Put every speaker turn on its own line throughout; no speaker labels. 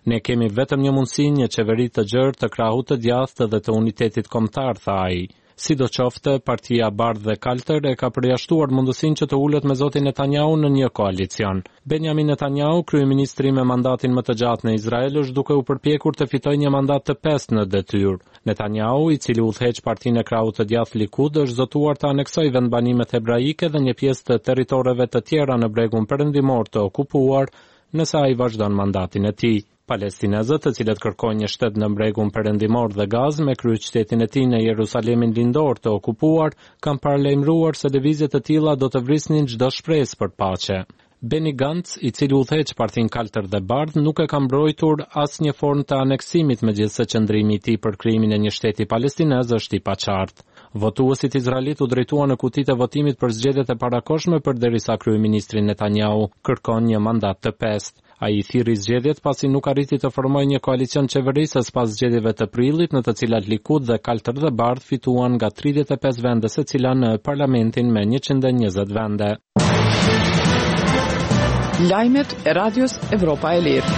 Ne kemi vetëm një mundësi, një qeveri të gjerë, të krahut, të djathtë dhe të unitetit kombëtar, tha ai. Sidoqofte, partia Bardhë dhe Kaltër e ka përjashtuar mundësinë që të ulet me zotin Netanyahu në një koalicion. Benjamin Netanyahu, kryeministri me mandatin më të gjatë në Izrael, është duke u përpjekur të fitojë një mandat të pestë në detyrë. Netanyahu, i cili udhëheq partinë e krahut të djathtë Likud, është zotuar të aneksojë vendbanimet hebraike dhe një pjesë të territoreve të tjera në bregun perëndimor të okupuar, nëse ai vazhdon mandatin e tij. Palestinezët, të cilët kërkojnë një shtet në bregun perëndimor dhe Gazë me kryeqytetin e tij në Jerusalemin lindor të okupuar, kanë paralajmëruar se lëvizje të tilla do të vrisnin çdo shpresë për paqe. Benny Gantz, i cili udhëheq partinë Kaltër dhe Bardhë, nuk e ka mbrojtur asnjë formë të aneksimit, megjithëse qëndrimi i tij për krijimin e një shteti palestinez është i paqartë. Votuesit izraelit u drejtuan në kutitë e votimit për zgjedhjet e parakohshme përderisa kryeministri Netanyahu kërkon një mandat të pestë. Ai thirrri zgjedhjet pasi nuk arriti të formojë një koalicion qeverisës pas zgjedhjeve të prillit, në të cilat Likud dhe Kaltër dhe Bardhë fituan nga 35 vende secila në parlamentin me 120 vende.
Lajmet e Radios Evropa e Lirë.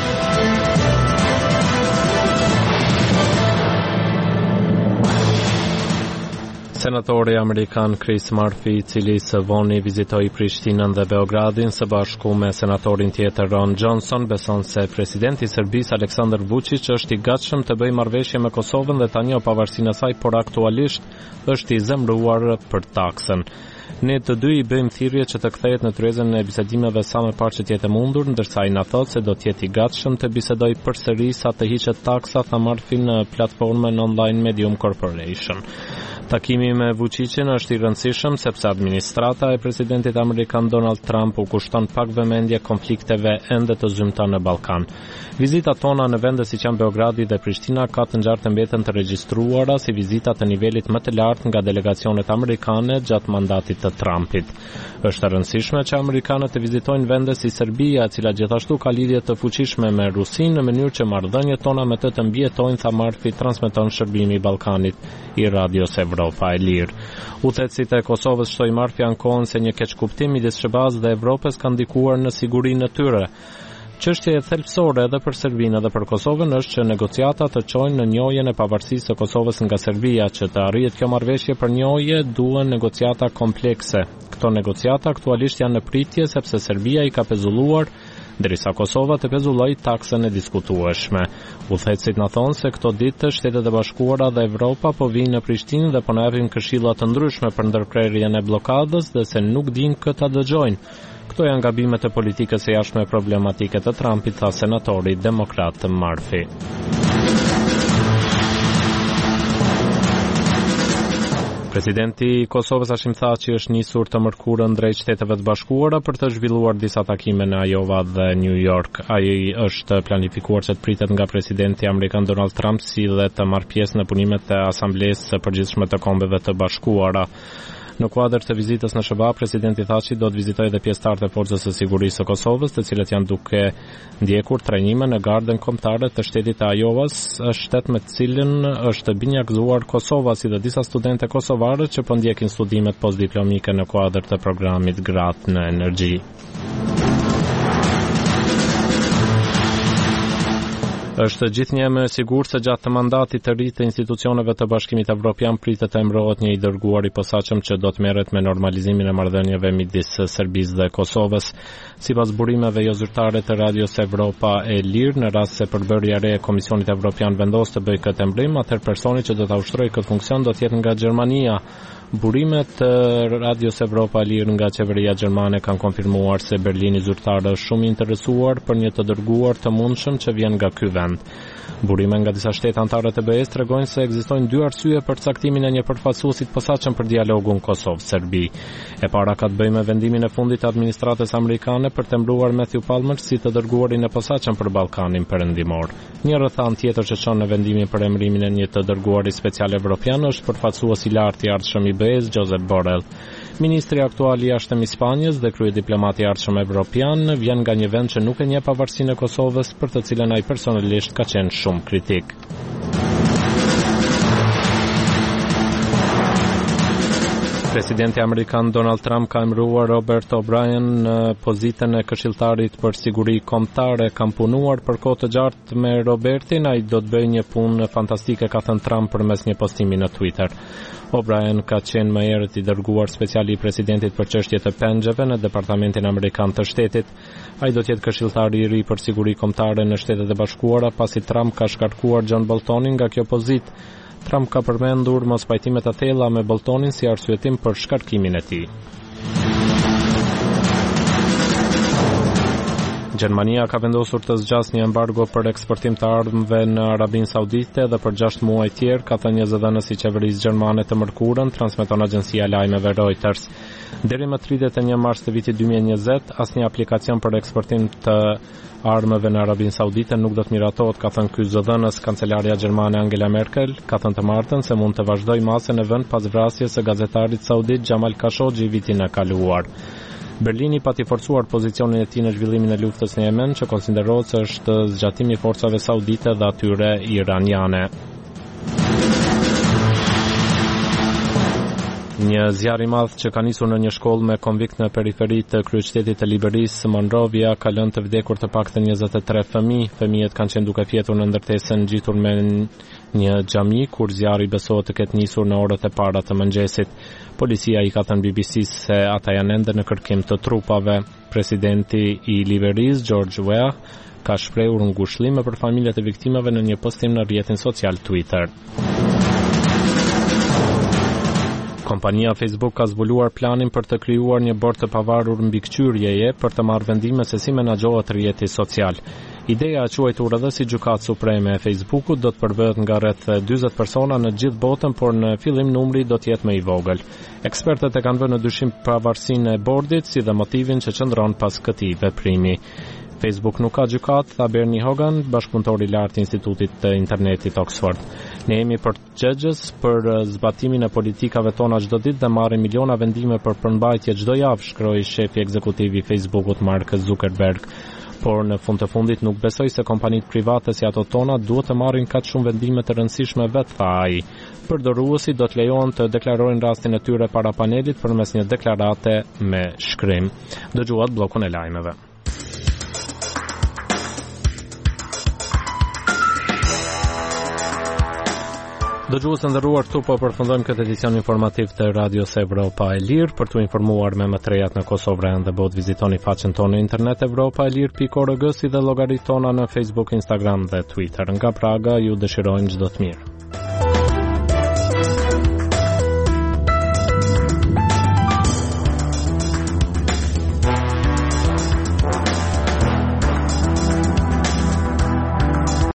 Senatori amerikan Chris Murphy, i cili së voni vizitoi Prishtinën dhe Beogradin së bashku me senatorin tjetër Ron Johnson, beson se presidenti i Serbisë Aleksandar Vučić është i gatshëm të bëjë marrëveshje me Kosovën dhe ta njohë pavarësinë e saj, por aktualisht është i zemëruar për taksën. Ne të dy i bëjmë thirrje që të kthehet në tryezën e bisedimeve sa më parë që t'jetë mundur, ndërsa ai na thotë se do të jetë i gatshëm të bisedojë përsëri sa të hiqet taksa, tha Murphy në platformën online Medium Corporation. Takimi me Vučićin është i rëndësishëm sepse administrata e presidentit amerikan Donald Trump u kushton pak vëmendje konflikteve ende të zymta në Ballkan. Vizitat tona në vende siç janë Beogradi dhe Prishtina ka të ngjartë mbeten të regjistruara si vizita të nivelit më të lartë nga delegacionet amerikane gjatë mandatit të Trumpit. Është e rëndësishme që amerikanët të vizitojnë vende si Serbia, e cila gjithashtu ka lidhje të fuqishme me Rusinë, në mënyrë që marrëdhëniet tona me të mbijetojnë, tha Murphy, transmeton shërbimi i Ballkanit i Radios Evropa e Lirë. Udhëheqësit e Kosovës, shtoi Murphy, ankohen se një keqkuptim midis SBA-s dhe Evropës ka ndikuar në sigurinë e tyre. Çështja e thelbësore edhe për Serbinë dhe për Kosovën është që negociatat të çojnë në njohjen e pavarësisë së Kosovës nga Serbia. Që të arrihet kjo marrëveshje për njohje, duhen negociata komplekse. Këto negociata aktualisht janë në pritje sepse Serbia i ka pezulluar, ndërsa Kosova të pezulloi taksën e diskutueshme. Udhëheqësit na thonë se këto ditë Shtetet e Bashkuara dhe Evropa po vijnë në Prishtinë dhe po na japin këshilla të ndryshme për ndërprerjen e bllokadës dhe se nuk dinë kë ta dëgjojnë. Këto janë gabimet e politikës së jashtme problematike të Trumpit, tha senatori demokrat Murphy. Presidenti i Kosovës Hashim Thaçi është nisur të mërkurën drejt Shteteve të Bashkuara për të zhvilluar disa takime në Iowa dhe New York. Ai është planifikuar që të pritet nga presidenti amerikan Donald Trump si dhe të marrë pjesë në punimet e Asamblesë së Përgjithshme të Kombeve të Bashkuara. Në kuadër të vizitës në SBA, presidenti Thaçi do të vizitojë dhe pjesëtarët e Forcës së Sigurisë së Kosovës, të cilët janë duke ndjekur trajnime në gardën kombëtare të shtetit të Iowas, shtet me të cilin është binjakzuar Kosova, si dhe disa studente kosovare që po ndjekin studimet postdiplomike në kuadër të programit Gratë në Energji. Është gjithnjë më sigurt se gjatë të mandatit të ri të institucioneve të Bashkimit Evropian pritet të emërohet një i dërguar i posaçëm që do të merret me normalizimin e marrëdhënieve midis Serbisë dhe Kosovës. Sipas burimeve jo zyrtare të Radios Evropa e Lirë, në rast se përbërja e re e Komisionit Evropian vendos të bëjë këtë emërim, atëherë personi që do ta ushtrojë këtë funksion do të jetë nga Gjermania. Burimet të Radios Evropa e Lirë nga qeveria gjermane kanë konfirmuar se Berlini zyrtar është shumë i interesuar për një të dërguar të mundshëm që vjen nga ky vend. Burime nga disa shtete anëtare të BE-s tregojnë se ekzistojnë dy arsye për caktimin e një përfaqësuesi të posaçëm për dialogun Kosovë-Serbi. E para ka të bëjë me vendimin e fundit të administratës amerikane për të mbuluar Matthew Palmer si të dërguarin e posaçëm për Ballkanin Perëndimor. Një rrethan tjetër që çon në vendimin për emërimin e një të dërguari special evropian është përfaqësuesi i lartë i ardhshëm i BE-s, Josep Borrell. Ministri aktual i jashtëm i Spanjës dhe kryediplomati i ardhshëm evropian vjen nga një vend që nuk e njeh pavarësinë e Kosovës, për të cilën ai personalisht ka qenë shumë kritik. Presidenti amerikan Donald Trump ka emëruar Robert O'Brien në pozitën e këshilltarit për siguri kombëtare. Kam punuar për kohë të gjatë me Robertin, ai do të bëjë një punë fantastike, ka thënë Trump përmes një postimi në Twitter. O'Brien ka qenë më herët i dërguar special i presidentit për çështje të pengjeve në Departamentin Amerikan të Shtetit. Ai do të jetë këshilltari i ri për siguri kombëtare në Shtetet e Bashkuara pasi Trump ka shkarkuar John Boltonin nga kjo pozitë. Trump ka përmendur mos pajtimet të thella me Boltonin si arsyetim për shkarkimin e tij. Gjermania ka vendosur të zgjasë një embargo për eksportim të armëve në Arabinë Saudite dhe për 6 muaj tjerë, ka thënë një zëdhënës i qeverisë gjermane të mërkurën, transmeton agjencia e lajmeve Reuters. Deri më 31 mars të vitit 2020, asnjë aplikacion për eksportim të armëve në Arabinë Saudite nuk do të miratohet, ka thënë ky zëdhënës. Kancelaria gjermane Angela Merkel ka thënë të martën se mund të vazhdojë masën e vend pas vrasjes së gazetarit saudit Jamal Khashoggi vitin e kaluar. Berlini pati forcuar pozicionin e tij në zhvillimin e luftës në Yemen, që konsiderohet se është zgjatimi i forcave saudite dhe atyre iraniane. Një zjarr i madh që ka nisur në një shkollë me konvikt në periferi të kryeqytetit të Liberisë, Monrovia, ka lënë të vdekur të paktën 23 fëmijë. Fëmijët kanë qenë duke fjetur në ndërtesën ngjitur me një xhami kur zjarri besohet të ketë nisur në orët e para të mëngjesit. Policia i ka thënë BBC-s se ata janë ende në kërkim të trupave. Presidenti i Liberisë, George Weah, ka shprehur ngushëllime për familjet e viktimave në një postim në rrjetin social Twitter. Kompania Facebook ka zbuluar planin për të krijuar një bord të pavarur mbikëqyrjeje për të marrë vendime se si menaxhohet rrjeti social. Ideja e quajtur edhe si Gjykatë Supreme e Facebookut do të përbëhet nga rreth 40 persona në gjithë botën, por në fillim numri do të jetë më i vogël. Ekspertët e kanë vënë në dyshim pavarësinë e bordit si dhe motivin që qëndron pas këtij veprimi. Facebook nuk ka gjykat, tha Bernie Hogan, bashkëpunëtor i lartë i Institutit të Internetit Oxford. Ne jemi përgjegjës për zbatimin e politikave tona çdo ditë dhe marrim miliona vendime për përmbajtje çdo javë, shkroi shefi ekzekutiv i Facebookut Mark Zuckerberg. Por në fund të fundit nuk besoj se kompanitë private si ato tona duhet të marrin kaq shumë vendime të rëndësishme vetë, tha ai. Përdoruesit do të lejohen të deklarojnë rastin e tyre para panelit përmes një deklarate me shkrim. Dëgjuat bllokun e lajmeve. Dëgjues të nderuar, këtu po përfundojmë këtë edicion informativ të Radios Evropa e Lirë. Për t'u informuar me më të rejat në Kosovë dhe bot, vizitoni faqen tonë në internet evropaelir.org si dhe llogaritë tona në Facebook, Instagram dhe Twitter. Nga Praga ju dëshirojmë çdo të mirë.